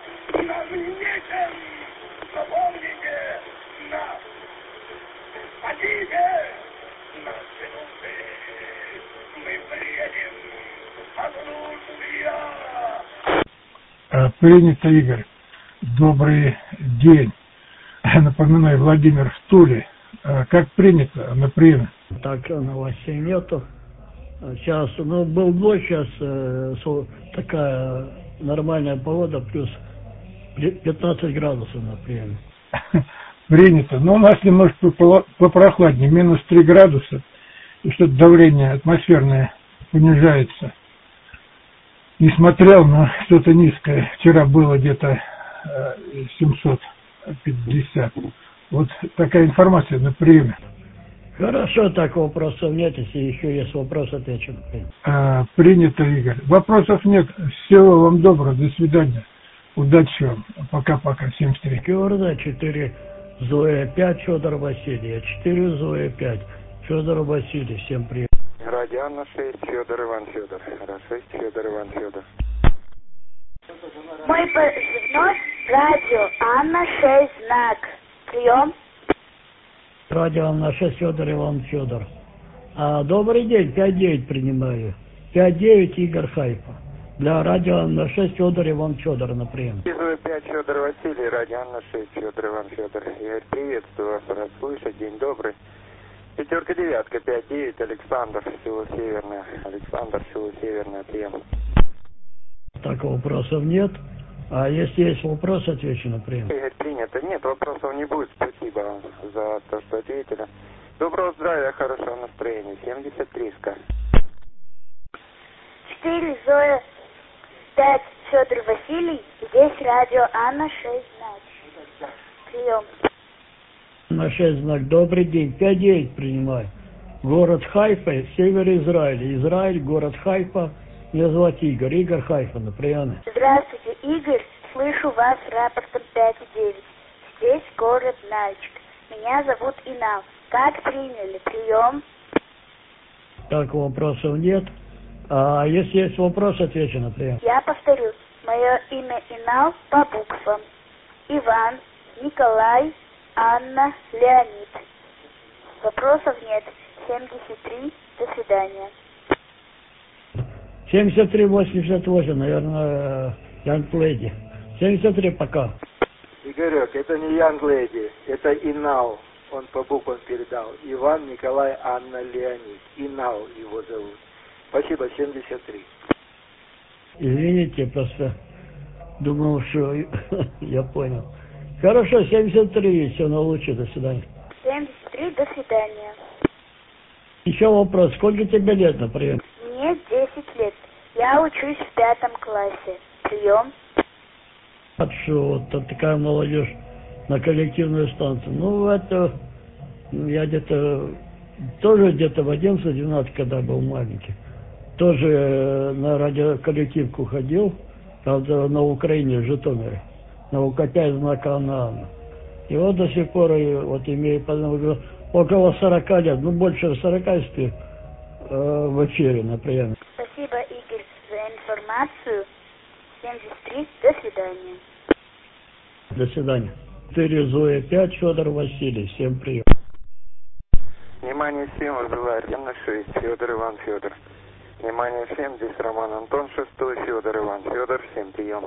Принято, Игорь. Добрый день. Напоминаю, Владимир в Туле. Как принято на приеме? Так, новостей нету. Сейчас, ну, был дождь, сейчас э, такая нормальная погода, плюс пятнадцать градусов на приеме. Принято. Но у нас немножко попрохладнее, минус три градуса. И что-то давление атмосферное понижается. Не смотрел, но что-то низкое. Вчера было где-то семьсот пятьдесят. Вот такая информация на приеме. Хорошо, так вопросов нет. Если еще есть вопрос, отвечу. А, принято, Игорь. Вопросов нет. Всего вам доброго. До свидания. Удачи вам. Пока-пока. семьдесят три. Георгий, четыре Зоя пять Федор Василий. четыре Зоя пять Федор Василий. Всем привет. Радиана шесть Федор Иван Федор. шесть Федор Иван Федор. Мой позывной радио Анна шесть знак. Прием. Радио Анна шесть Федор Иван Федор. А, добрый день, пять девять принимаю. пять девять Игорь Хайфа. Для радио Анна шесть Федор Иван Федор на прием. Зоя пять Федор Василий, радио Анна шесть Федор Иван Федор. Я приветствую вас, рад слышать, день добрый. Пятерка девятка пять девять Александр, село Северное. Александр, село Северное, прием. Так, вопросов нет. А если есть вопрос, отвечу на прием. Игорь, принято. Нет, вопросов не будет. Спасибо вам за то, что ответили. Доброго здравия, хорошего настроения. семьдесят три ска. четыре Зоя пять Федор Василий. Здесь радио Анна шесть знак. Прием. На шесть знак. Добрый день. пять девять принимаю. Город Хайфа, север Израиля. Израиль, город Хайфа. Меня зовут Игорь. Игорь Хайфа, например. Здравствуйте, Игорь. Слышу вас рапортом пять девять. Здесь город Нальчик. Меня зовут Инал. Как приняли? Прием? Так, вопросов нет. А если есть вопрос, отвечу на прием. Я повторю. Мое имя Инал по буквам. Иван, Николай, Анна, Леонид. Вопросов нет. семьдесят три. До свидания. семьдесят три восемьдесят восемь, наверное, Янг Леди. семьдесят три пока. Игорек, это не Янг Леди, это Инал. Он по буквам передал. Иван, Николай, Анна, Леонид. Инал его зовут. Спасибо, семьдесят три. Извините, просто думал, что я понял. Хорошо, семьдесят три, все на лучше, до свидания. семьдесят три, до свидания. Еще вопрос, сколько тебе лет, например? Мне десять лет. Я учусь в пятом классе. Прием? Что вот такая молодежь на коллективную станцию. Ну, это я где-то тоже где-то в одиннадцать-двенадцать, когда был маленький, тоже на радиоколлективку ходил, правда, на Украине, в Житомире, на УК-пять знака Анна. И вот до сих пор, вот имею около сорока лет, ну, больше сорока, если э, в эфире, например. Спасибо, Игорь, за информацию. семьдесят три, до свидания. До свидания. четыре Зоя пять, Федор Василий. Всем прием. Внимание всем, вызывает М на шесть, Федор Иван Федор. Внимание всем, здесь Роман Антон шестой, Федор Иван Федор. Всем прием.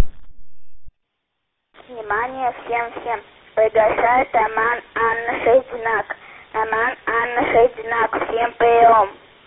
Внимание всем-всем. Приглашает Аман Анна шесть знак. Аман Анна шесть знак. Всем прием.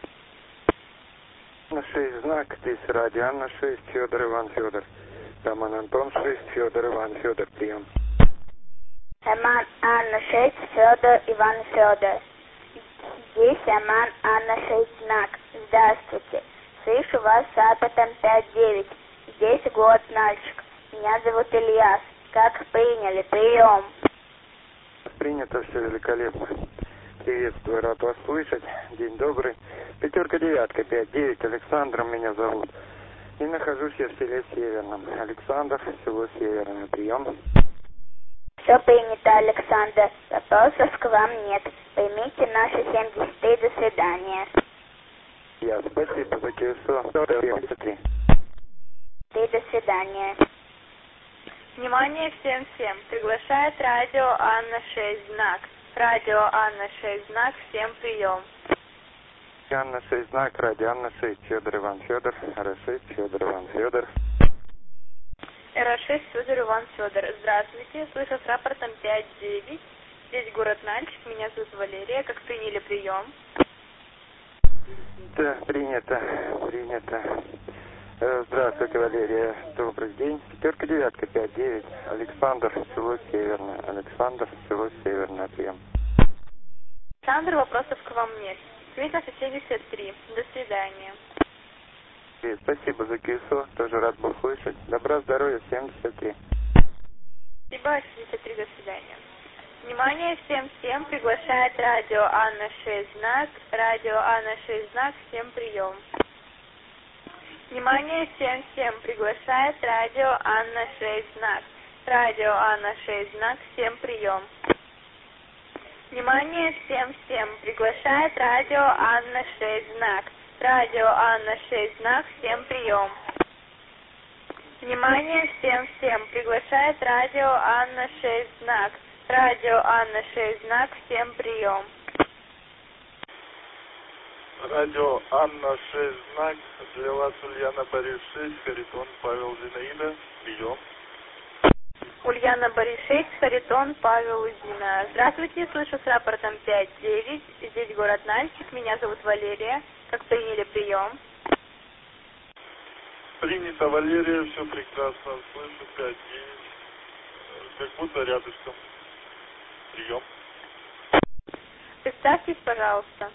На шесть знак, здесь радио Анна шесть, Федор Иван Федор. Роман Антон шесть, Федор Иван Федор. Прием. Аман Анна шесть, Федор Иван Федор. Здесь Аман Анна шесть знак. Здравствуйте. Слышу вас с рапортом пять девять. Здесь город Нальчик. Меня зовут Ильяс. Как приняли? Прием. Принято, все великолепно. Приветствую, рад вас слышать. День добрый. Пятерка, девятка, пять, девять. Александром меня зовут. И нахожусь я в селе Северном. Александр, село Северное. Прием. Все принято, Александр. Вопросов к вам нет. Примите наши семьдесят три. До свидания. Я спасибо за КСО. семьдесят три. Ты до свидания. Внимание всем-всем. Приглашает радио Анна шесть знак. Радио Анна шесть знак. Всем прием. Анна шесть знак, радио Анна шесть, Федор Иван Федор. эр шесть, Федор Иван Федор. эр шесть, Федор Иван Федор. Здравствуйте. Слышу с рапортом пять девять. Здесь город Нальчик. Меня зовут Валерия. Как приняли прием? Да, принято. Принято. Здравствуйте, Валерия. Добрый день. Пятерка, девятка, пять, девять. Александр, село Северное. Александр, село Северное. Прием. Александр, вопросов к вам нет. Смитов семьдесят три. До свидания. И спасибо за КСО. Тоже рад был слышать. Добра, здоровья. семьдесят три. Спасибо. семьдесят три. До свидания. Внимание всем-всем. Приглашает радио Анна шесть знак. Радио Анна шесть знак. Всем прием. Внимание всем-всем. Приглашает радио Анна шесть знак. Радио Анна шесть знак. Всем прием. Внимание всем-всем. Приглашает радио Анна шесть знак. Радио Анна шесть знак. Всем прием. Внимание всем-всем. Приглашает радио Анна шесть знак. Радио Анна шесть знак. Всем прием. Радио Анна шесть знак. Для вас Ульяна Борис шесть, Харитон Павел Зинаида. Прием. Ульяна Борис шесть, Харитон Павел Узина. Здравствуйте, слышу с рапортом пять девять. Здесь город Нальчик. Меня зовут Валерия. Как приняли прием? Принято, Валерия, все прекрасно. Слышу пять девять. Как будто рядышком. Прием. Представьтесь, пожалуйста.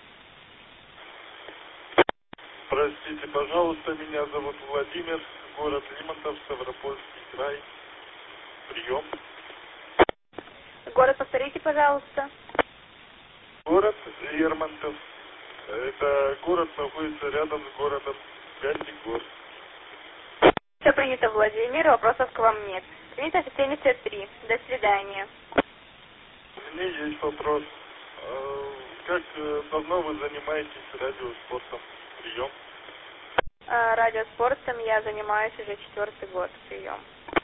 Простите, пожалуйста, меня зовут Владимир, город Лимонтов, Ставропольский край. Прием. город повторите, пожалуйста. Город Лермонтов. Это город находится рядом с городом Пятигорск. Все принято, Владимир. Вопросов к вам нет. Принято семьдесят три. До свидания. У меня есть вопрос. Как давно вы занимаетесь радиоспортом? Прием. Радиоспортом я занимаюсь уже четвертый год. Прием.